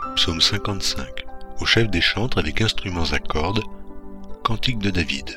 Psaume 55. Au chef des chantres avec instruments à cordes, cantique de David.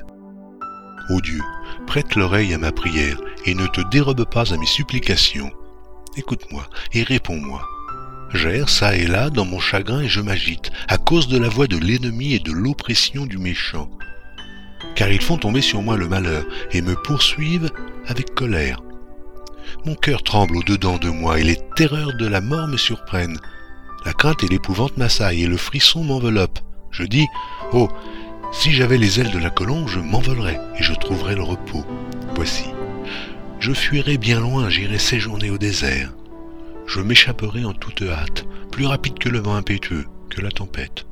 Ô Dieu, prête l'oreille à ma prière et ne te dérobe pas à mes supplications. Écoute-moi et réponds-moi. J'erre çà et là dans mon chagrin et je m'agite à cause de la voix de l'ennemi et de l'oppression du méchant. Car ils font tomber sur moi le malheur et me poursuivent avec colère. Mon cœur tremble au-dedans de moi et les terreurs de la mort me surprennent. La crainte et l'épouvante m'assaillent et le frisson m'enveloppe. Je dis, oh, si j'avais les ailes de la colombe, je m'envolerais et je trouverais le repos. Voici, je fuirai bien loin, j'irai séjourner au désert. Je m'échapperai en toute hâte, plus rapide que le vent impétueux, que la tempête.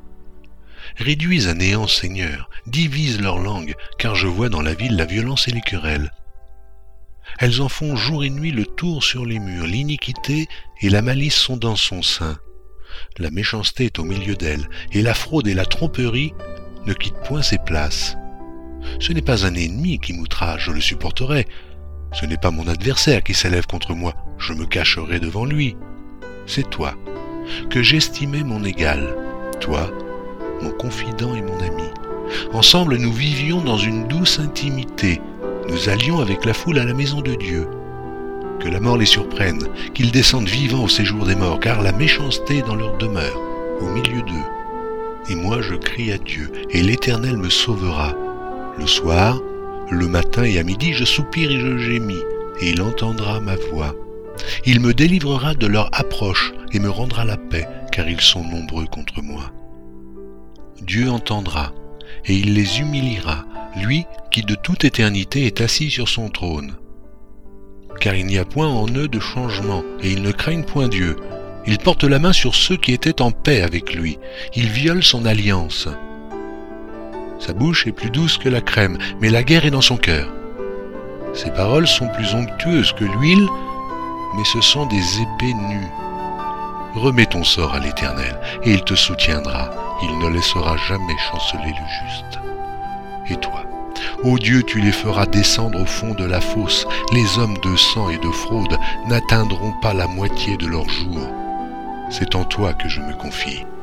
Réduis à néant, Seigneur, divise leur langue, car je vois dans la ville la violence et les querelles. Elles en font jour et nuit le tour sur les murs, l'iniquité et la malice sont dans son sein. La méchanceté est au milieu d'elle, et la fraude et la tromperie ne quittent point ses places. Ce n'est pas un ennemi qui m'outrage, je le supporterai. Ce n'est pas mon adversaire qui s'élève contre moi, je me cacherai devant lui. C'est toi, que j'estimais mon égal, toi, mon confident et mon ami. Ensemble nous vivions dans une douce intimité, nous allions avec la foule à la maison de Dieu. Que la mort les surprenne, qu'ils descendent vivants au séjour des morts, car la méchanceté est dans leur demeure, au milieu d'eux. Et moi je crie à Dieu, et l'Éternel me sauvera. Le soir, le matin et à midi, je soupire et je gémis, et il entendra ma voix. Il me délivrera de leur approche et me rendra la paix, car ils sont nombreux contre moi. Dieu entendra, et il les humiliera, lui qui de toute éternité est assis sur son trône. Car il n'y a point en eux de changement, et ils ne craignent point Dieu. Ils portent la main sur ceux qui étaient en paix avec lui. Ils violent son alliance. Sa bouche est plus douce que la crème, mais la guerre est dans son cœur. Ses paroles sont plus onctueuses que l'huile, mais ce sont des épées nues. Remets ton sort à l'Éternel, et il te soutiendra. Il ne laissera jamais chanceler le juste. Et toi, ô Dieu, tu les feras descendre au fond de la fosse. Les hommes de sang et de fraude n'atteindront pas la moitié de leurs jours. C'est en toi que je me confie.